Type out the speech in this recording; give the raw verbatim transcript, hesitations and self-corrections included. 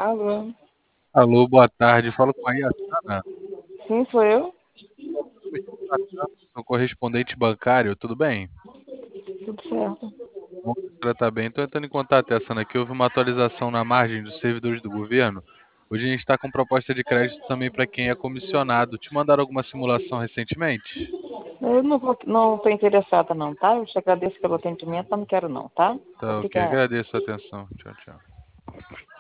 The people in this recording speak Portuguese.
Alô? Alô, boa tarde. Falo com a Yasana. Sim, sou eu? Sou correspondente bancário, tudo bem? Tudo certo. Bom, a senhora está bem. Estou entrando em contato, Yasana, que houve uma atualização na margem dos servidores do governo. Hoje a gente está com proposta de crédito também para quem é comissionado. Te mandaram alguma simulação recentemente? Eu não vou, não estou interessada não, tá? Eu te agradeço pelo atendimento, mas não quero não, tá? Tá ok. Obrigada. Agradeço a atenção. Tchau, tchau.